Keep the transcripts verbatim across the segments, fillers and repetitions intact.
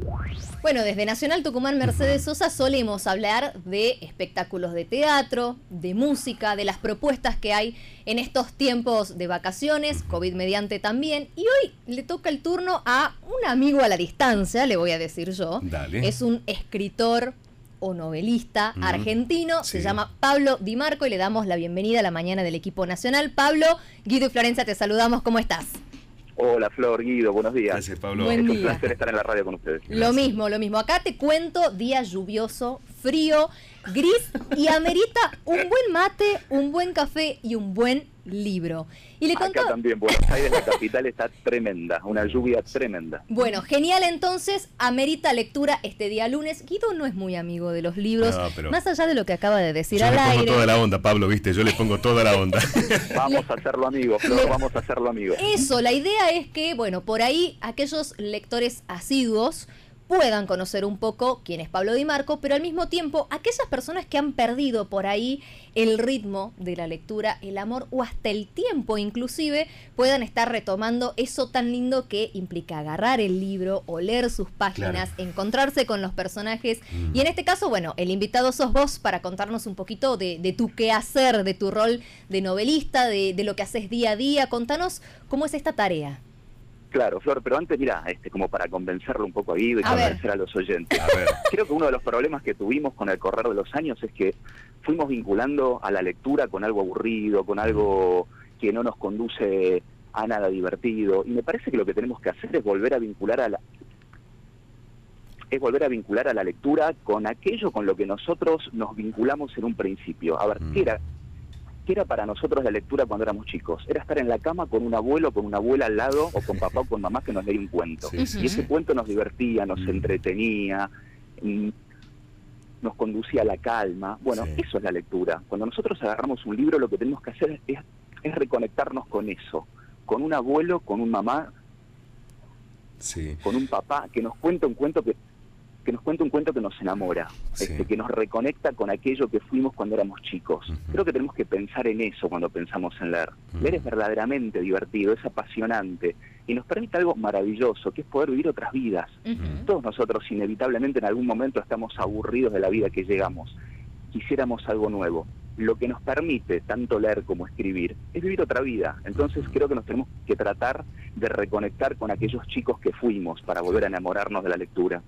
Bueno, desde Nacional Tucumán Mercedes Sosa solemos hablar de espectáculos de teatro, de música, de las propuestas que hay en estos tiempos de vacaciones, COVID mediante también. Y hoy le toca el turno a un amigo a la distancia, le voy a decir yo. Dale. Es un escritor o novelista mm, argentino, sí. Se llama Pablo Di Marco y le damos la bienvenida a la mañana del equipo nacional. Pablo, Guido y Florencia, te saludamos, ¿cómo estás? Hola Flor, Guido, buenos días. Gracias, Pablo. Buen es un día. placer estar en la radio con ustedes. Lo Gracias. mismo, lo mismo. Acá te cuento, día lluvioso, frío, gris y amerita un buen mate, un buen café y un buen libro. Y le contó... Acá también, Buenos Aires, la capital, está tremenda, una lluvia tremenda. Bueno, genial entonces, amerita lectura este día lunes. Guido no es muy amigo de los libros, no, pero más allá de lo que acaba de decir yo al le aire. Yo le pongo toda la onda, Pablo, ¿viste? Yo le pongo toda la onda. Vamos a hacerlo amigos, Flor, le... vamos a hacerlo amigos. Eso, la idea es que, bueno, por ahí aquellos lectores asiduos puedan conocer un poco quién es Pablo Di Marco, pero al mismo tiempo aquellas personas que han perdido por ahí el ritmo de la lectura, el amor o hasta el tiempo inclusive, puedan estar retomando eso tan lindo que implica agarrar el libro, oler sus páginas, claro. encontrarse con los personajes. Mm. Y en este caso, bueno, el invitado sos vos para contarnos un poquito de, de tu quehacer, de tu rol de novelista, de, de lo que haces día a día. Contanos cómo es esta tarea. Claro, Flor, pero antes, mira, este, como para convencerlo un poco a Guido y a convencer ver. a los oyentes. A ver. Creo que uno de los problemas que tuvimos con el correr de los años es que fuimos vinculando a la lectura con algo aburrido, con algo que no nos conduce a nada divertido. Y me parece que lo que tenemos que hacer es volver a vincular a la es volver a vincular a la lectura con aquello con lo que nosotros nos vinculamos en un principio. A ver, ¿qué era? ¿Qué era para nosotros la lectura cuando éramos chicos? Era estar en la cama con un abuelo, con una abuela al lado, o con papá o con mamá que nos leía un cuento. Sí, sí. Y ese cuento nos divertía, nos mm. entretenía, nos conducía a la calma. Bueno, sí. Eso es la lectura. Cuando nosotros agarramos un libro, lo que tenemos que hacer es, es reconectarnos con eso. Con un abuelo, con un mamá, sí. con un papá, que nos cuenta un cuento que... que nos cuenta un cuento que nos enamora, sí. este, que nos reconecta con aquello que fuimos cuando éramos chicos. Uh-huh. Creo que tenemos que pensar en eso cuando pensamos en leer. Uh-huh. Leer es verdaderamente divertido, es apasionante, y nos permite algo maravilloso, que es poder vivir otras vidas. Uh-huh. Todos nosotros inevitablemente en algún momento estamos aburridos de la vida que llegamos. Quisiéramos algo nuevo. Lo que nos permite tanto leer como escribir es vivir otra vida. Entonces uh-huh. creo que nos tenemos que tratar de reconectar con aquellos chicos que fuimos para volver a enamorarnos de la lectura.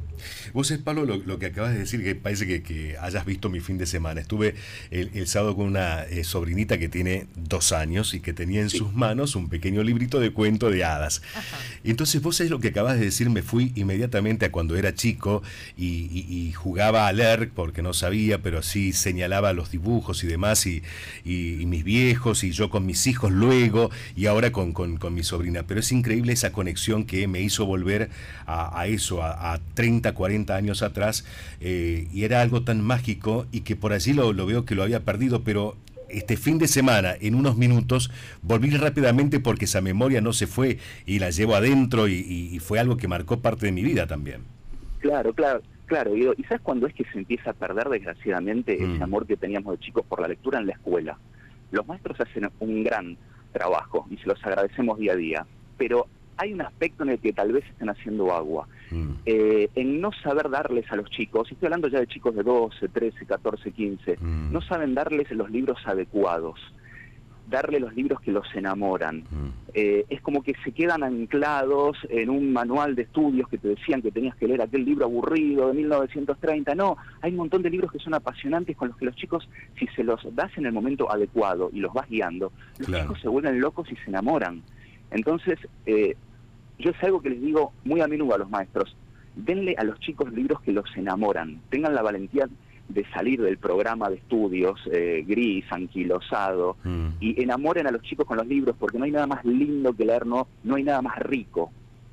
Vos es, Pablo, lo, lo que acabas de decir, que parece que, que hayas visto mi fin de semana. Estuve el, el sábado con una eh, sobrinita que tiene dos años y que tenía en sí. sus manos un pequeño librito de cuento de hadas. Ajá. Y entonces vos es lo que acabas de decir, me fui inmediatamente a cuando era chico y, y, y jugaba a leer porque no sabía, pero sí señalaba los dibujos y demás, y, y, y mis viejos, y yo con mis hijos luego, y ahora con, con, con mi sobrina. Pero es increíble esa conexión que me hizo volver a, a eso, a, a treinta, cuarenta años atrás, eh, y era algo tan mágico, y que por allí lo, lo veo que lo había perdido, pero este fin de semana, en unos minutos, volví rápidamente porque esa memoria no se fue y la llevo adentro, y, y, y fue algo que marcó parte de mi vida también. Claro, claro, claro, Guido. ¿Y sabes cuándo es que se empieza a perder, desgraciadamente, mm. ese amor que teníamos de chicos por la lectura en la escuela? Los maestros hacen un gran trabajo y se los agradecemos día a día, pero hay un aspecto en el que tal vez estén haciendo agua, mm. eh, en no saber darles a los chicos, y estoy hablando ya de chicos de doce, trece, catorce, quince, mm. no saben darles los libros adecuados, darle los libros que los enamoran. Mm. Eh, es como que se quedan anclados en un manual de estudios que te decían que tenías que leer aquel libro aburrido de mil novecientos treinta. No, hay un montón de libros que son apasionantes con los que los chicos, si se los das en el momento adecuado y los vas guiando, los claro. chicos se vuelven locos y se enamoran. Entonces, eh, yo es algo que les digo muy a menudo a los maestros: denle a los chicos libros que los enamoran, tengan la valentía de salir del programa de estudios eh, gris, anquilosado, mm. y enamoren a los chicos con los libros, porque no hay nada más lindo que leer, no, no hay nada más rico.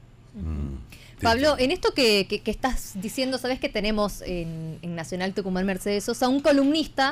Mm. Pablo, en esto que, que, que estás diciendo, sabes que tenemos en, en Nacional Tucumán Mercedes Sosa un columnista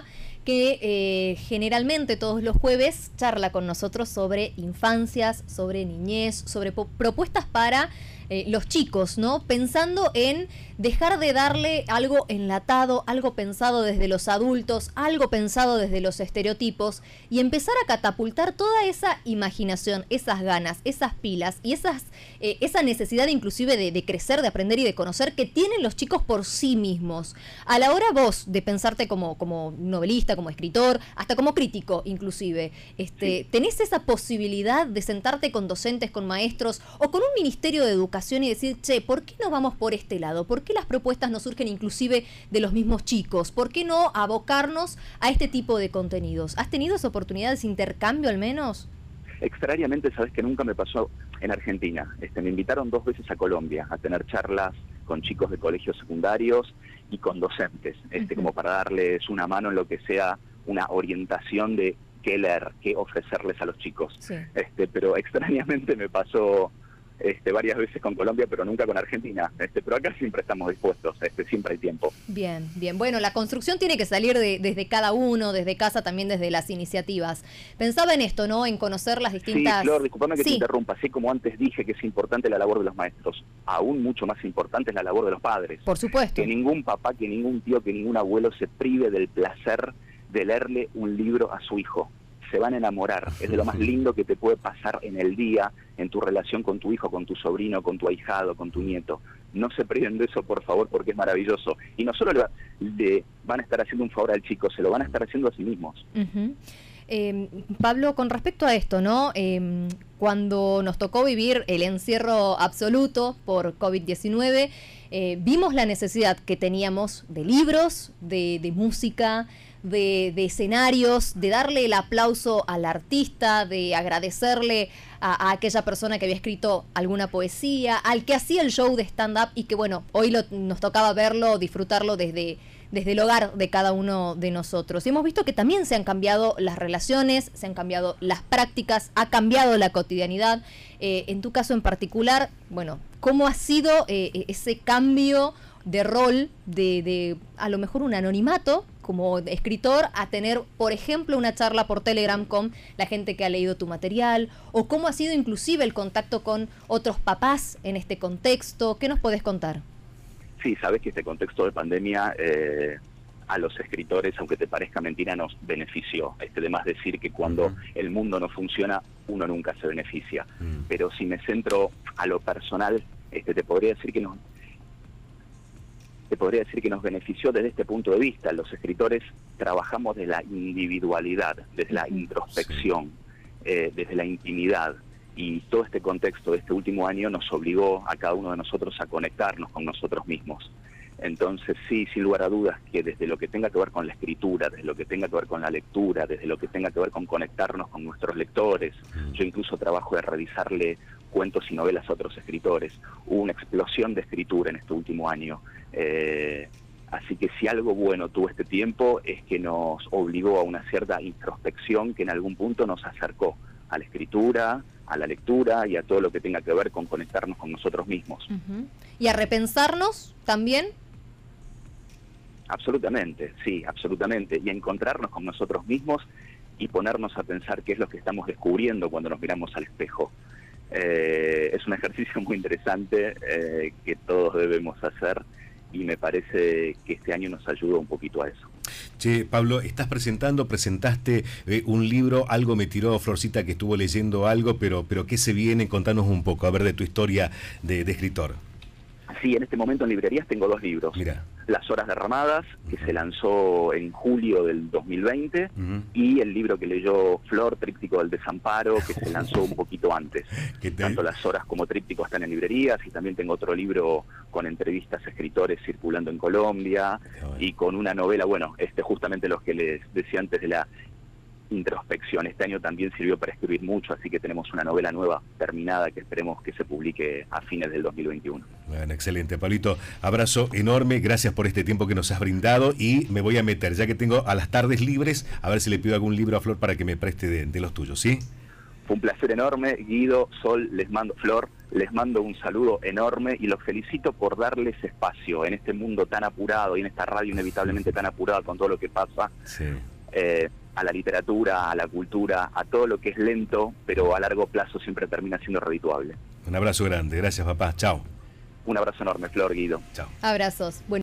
que eh, generalmente todos los jueves charla con nosotros sobre infancias, sobre niñez, sobre propuestas para eh, los chicos, ¿no? Pensando en dejar de darle algo enlatado, algo pensado desde los adultos, algo pensado desde los estereotipos y empezar a catapultar toda esa imaginación, esas ganas, esas pilas y esas eh, esa necesidad inclusive de, de crecer, de aprender y de conocer que tienen los chicos por sí mismos. A la hora vos de pensarte como, como novelista, como escritor, hasta como crítico inclusive, este, sí. ¿tenés esa posibilidad de sentarte con docentes, con maestros o con un ministerio de educación y decir, che, ¿por qué no vamos por este lado? ¿Por qué las propuestas no surgen inclusive de los mismos chicos? ¿Por qué no abocarnos a este tipo de contenidos? ¿Has tenido esa oportunidad de ese intercambio al menos? Extrañamente, sabes que nunca me pasó en Argentina. Este, me invitaron dos veces a Colombia a tener charlas con chicos de colegios secundarios y con docentes, este, uh-huh. como para darles una mano en lo que sea una orientación de qué leer, qué ofrecerles a los chicos. Sí. Este, pero extrañamente me pasó este, varias veces con Colombia, pero nunca con Argentina. Este, pero acá siempre estamos dispuestos, este, siempre hay tiempo. Bien, bien. Bueno, la construcción tiene que salir de, desde cada uno, desde casa, también desde las iniciativas. Pensaba en esto, ¿no? En conocer las distintas... Sí, Flor, disculpame que sí. te interrumpa. Así como antes dije que es importante la labor de los maestros, aún mucho más importante es la labor de los padres. Por supuesto. Que ningún papá, que ningún tío, que ningún abuelo se prive del placer de leerle un libro a su hijo. Se van a enamorar, es de lo más lindo que te puede pasar en el día, en tu relación con tu hijo, con tu sobrino, con tu ahijado, con tu nieto. No se priven de eso, por favor, porque es maravilloso. Y no solo le, le van a estar haciendo un favor al chico, se lo van a estar haciendo a sí mismos. Uh-huh. Eh, Pablo, con respecto a esto, ¿no? Eh, cuando nos tocó vivir el encierro absoluto por COVID diecinueve, eh, vimos la necesidad que teníamos de libros, de, de música, De, de escenarios, de darle el aplauso al artista, de agradecerle a, a aquella persona que había escrito alguna poesía, al que hacía el show de stand-up y que, bueno, hoy lo, nos tocaba verlo, disfrutarlo desde, desde el hogar de cada uno de nosotros. Y hemos visto que también se han cambiado las relaciones, se han cambiado las prácticas, ha cambiado la cotidianidad. Eh, en tu caso en particular, bueno, ¿cómo ha sido eh, ese cambio de rol de, de a lo mejor un anonimato como escritor a tener, por ejemplo, una charla por Telegram con la gente que ha leído tu material, o cómo ha sido inclusive el contacto con otros papás en este contexto? ¿Qué nos podés contar? Sí, sabes que este contexto de pandemia eh, a los escritores, aunque te parezca mentira, nos benefició. Este, de más decir que cuando uh-huh. el mundo no funciona, uno nunca se beneficia. Uh-huh. Pero si me centro a lo personal, este, te podría decir que nos te podría decir que nos benefició desde este punto de vista. Los escritores trabajamos desde la individualidad, desde la introspección, eh, desde la intimidad, y todo este contexto de este último año nos obligó a cada uno de nosotros a conectarnos con nosotros mismos. Entonces sí, sin lugar a dudas, que desde lo que tenga que ver con la escritura, desde lo que tenga que ver con la lectura, desde lo que tenga que ver con conectarnos con nuestros lectores, yo incluso trabajo de revisarle cuentos y novelas a otros escritores. Hubo una explosión de escritura en este último año. Eh, así que si algo bueno tuvo este tiempo es que nos obligó a una cierta introspección que en algún punto nos acercó a la escritura, a la lectura y a todo lo que tenga que ver con conectarnos con nosotros mismos. Uh-huh. ¿Y a repensarnos también? Absolutamente, sí, absolutamente. Y a encontrarnos con nosotros mismos y ponernos a pensar qué es lo que estamos descubriendo cuando nos miramos al espejo. Eh, es un ejercicio muy interesante eh, que todos debemos hacer, y me parece que este año nos ayuda un poquito a eso. Che, Pablo, estás presentando, presentaste eh, un libro, algo me tiró Florcita que estuvo leyendo algo, pero, pero ¿qué se viene? Contanos un poco, a ver, de tu historia de, de escritor. Sí, en este momento en librerías tengo dos libros. Mira. Las horas derramadas, que uh-huh. se lanzó en julio del dos mil veinte, uh-huh. y el libro que leyó Flor, Tríptico del Desamparo, que se lanzó un poquito antes. Tanto Las horas como Tríptico están en librerías, y también tengo otro libro con entrevistas a escritores circulando en Colombia, bueno. y con una novela, bueno, este justamente los que les decía antes de la introspección. Este año también sirvió para escribir mucho, así que tenemos una novela nueva terminada que esperemos que se publique a fines del dos mil veintiuno. Bueno, excelente, Pablito. Abrazo enorme, gracias por este tiempo que nos has brindado, y me voy a meter, ya que tengo a las tardes libres, a ver si le pido algún libro a Flor para que me preste de, de los tuyos, ¿sí? Fue un placer enorme, Guido, Sol, les mando, Flor, les mando un saludo enorme y los felicito por darles espacio en este mundo tan apurado y en esta radio inevitablemente tan apurada con todo lo que pasa. Sí. eh, a la literatura, a la cultura, a todo lo que es lento, pero a largo plazo siempre termina siendo redituable. Un abrazo grande, gracias papá, chao. Un abrazo enorme, Flor, Guido. Chao. Abrazos. Bueno.